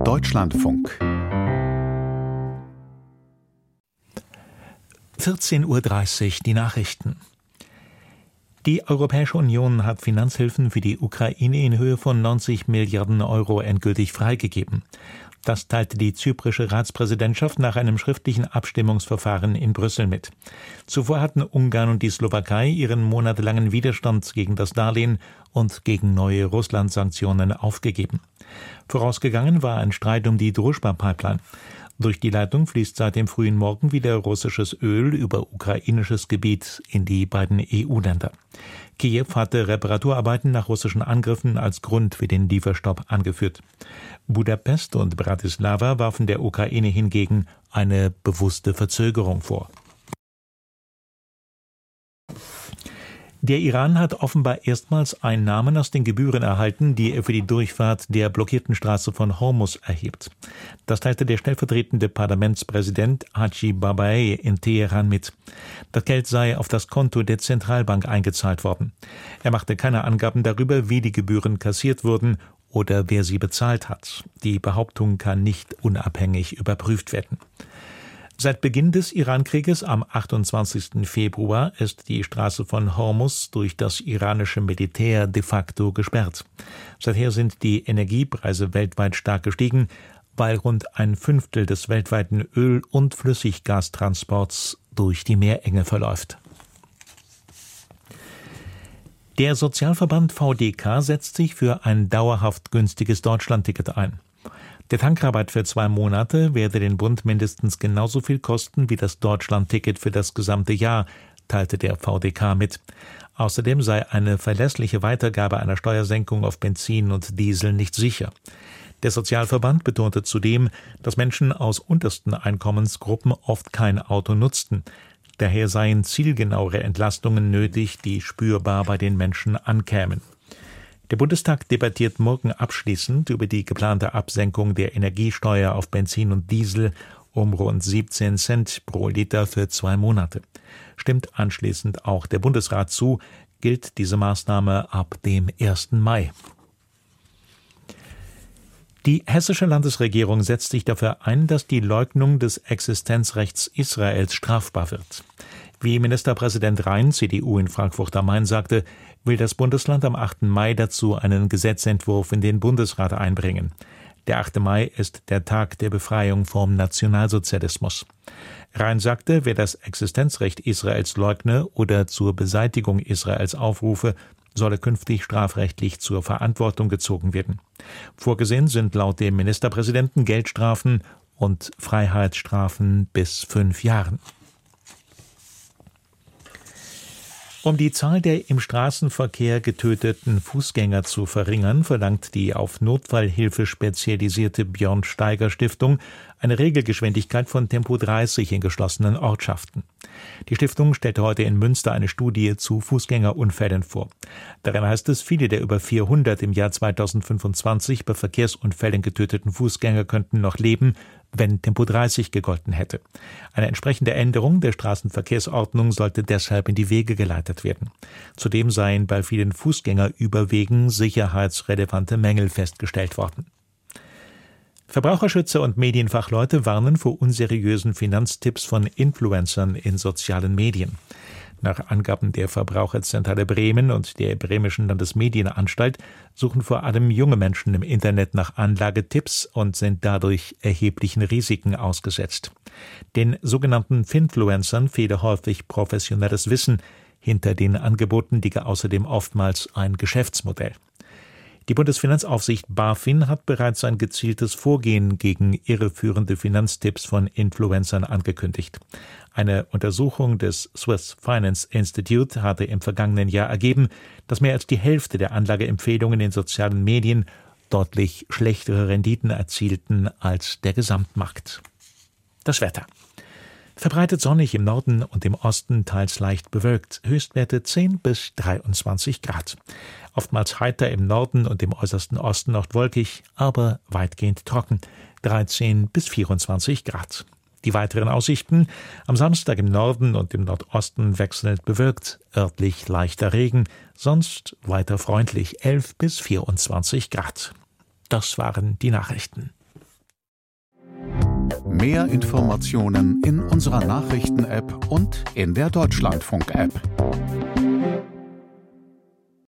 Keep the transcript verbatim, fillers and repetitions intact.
Deutschlandfunk. vierzehn Uhr dreißig, die Nachrichten. Die Europäische Union hat Finanzhilfen für die Ukraine in Höhe von neunzig Milliarden Euro endgültig freigegeben. Das teilte die zyprische Ratspräsidentschaft nach einem schriftlichen Abstimmungsverfahren in Brüssel mit. Zuvor hatten Ungarn und die Slowakei ihren monatelangen Widerstand gegen das Darlehen und gegen neue Russland-Sanktionen aufgegeben. Vorausgegangen war ein Streit um die Druschba-Pipeline. Durch die Leitung fließt seit dem frühen Morgen wieder russisches Öl über ukrainisches Gebiet in die beiden E U-Länder. Kiew hatte Reparaturarbeiten nach russischen Angriffen als Grund für den Lieferstopp angeführt. Budapest und Bratislava warfen der Ukraine hingegen eine bewusste Verzögerung vor. Der Iran hat offenbar erstmals Einnahmen aus den Gebühren erhalten, die er für die Durchfahrt der blockierten Straße von Hormuz erhebt. Das teilte der stellvertretende Parlamentspräsident Haji Babaei in Teheran mit. Das Geld sei auf das Konto der Zentralbank eingezahlt worden. Er machte keine Angaben darüber, wie die Gebühren kassiert wurden oder wer sie bezahlt hat. Die Behauptung kann nicht unabhängig überprüft werden. Seit Beginn des Iran-Krieges am achtundzwanzigsten Februar ist die Straße von Hormuz durch das iranische Militär de facto gesperrt. Seither sind die Energiepreise weltweit stark gestiegen, weil rund ein Fünftel des weltweiten Öl- und Flüssiggastransports durch die Meerenge verläuft. Der Sozialverband V D K setzt sich für ein dauerhaft günstiges Deutschlandticket ein. Der Tankrabatt für zwei Monate werde den Bund mindestens genauso viel kosten wie das Deutschlandticket für das gesamte Jahr, teilte der V D K mit. Außerdem sei eine verlässliche Weitergabe einer Steuersenkung auf Benzin und Diesel nicht sicher. Der Sozialverband betonte zudem, dass Menschen aus untersten Einkommensgruppen oft kein Auto nutzten. Daher seien zielgenauere Entlastungen nötig, die spürbar bei den Menschen ankämen. Der Bundestag debattiert morgen abschließend über die geplante Absenkung der Energiesteuer auf Benzin und Diesel um rund siebzehn Cent pro Liter für zwei Monate. Stimmt anschließend auch der Bundesrat zu, gilt diese Maßnahme ab dem ersten Mai. Die hessische Landesregierung setzt sich dafür ein, dass die Leugnung des Existenzrechts Israels strafbar wird. Wie Ministerpräsident Rhein, C D U in Frankfurt am Main, sagte, will das Bundesland am achten Mai dazu einen Gesetzentwurf in den Bundesrat einbringen. Der achte Mai ist der Tag der Befreiung vom Nationalsozialismus. Rhein sagte, wer das Existenzrecht Israels leugne oder zur Beseitigung Israels aufrufe, solle künftig strafrechtlich zur Verantwortung gezogen werden. Vorgesehen sind laut dem Ministerpräsidenten Geldstrafen und Freiheitsstrafen bis fünf Jahren. Um die Zahl der im Straßenverkehr getöteten Fußgänger zu verringern, verlangt die auf Notfallhilfe spezialisierte Björn-Steiger-Stiftung eine Regelgeschwindigkeit von Tempo dreißig in geschlossenen Ortschaften. Die Stiftung stellte heute in Münster eine Studie zu Fußgängerunfällen vor. Darin heißt es, viele der über vierhundert im Jahr zweitausendfünfundzwanzig bei Verkehrsunfällen getöteten Fußgänger könnten noch leben, wenn Tempo dreißig gegolten hätte. Eine entsprechende Änderung der Straßenverkehrsordnung sollte deshalb in die Wege geleitet werden. Zudem seien bei vielen Fußgängerüberwegen sicherheitsrelevante Mängel festgestellt worden. Verbraucherschützer und Medienfachleute warnen vor unseriösen Finanztipps von Influencern in sozialen Medien. Nach Angaben der Verbraucherzentrale Bremen und der Bremischen Landesmedienanstalt suchen vor allem junge Menschen im Internet nach Anlagetipps und sind dadurch erheblichen Risiken ausgesetzt. Den sogenannten Finfluencern fehle häufig professionelles Wissen. Hinter den Angeboten liege außerdem oftmals ein Geschäftsmodell. Die Bundesfinanzaufsicht BaFin hat bereits ein gezieltes Vorgehen gegen irreführende Finanztipps von Influencern angekündigt. Eine Untersuchung des Swiss Finance Institute hatte im vergangenen Jahr ergeben, dass mehr als die Hälfte der Anlageempfehlungen in sozialen Medien deutlich schlechtere Renditen erzielten als der Gesamtmarkt. Das Wetter. Verbreitet sonnig im Norden und im Osten, teils leicht bewölkt, Höchstwerte zehn bis dreiundzwanzig Grad. Oftmals heiter im Norden und im äußersten Osten noch wolkig, aber weitgehend trocken, dreizehn bis vierundzwanzig Grad. Die weiteren Aussichten: am Samstag im Norden und im Nordosten wechselnd bewölkt, örtlich leichter Regen, sonst weiter freundlich elf bis vierundzwanzig Grad. Das waren die Nachrichten. Mehr Informationen in unserer Nachrichten-App und in der Deutschlandfunk-App.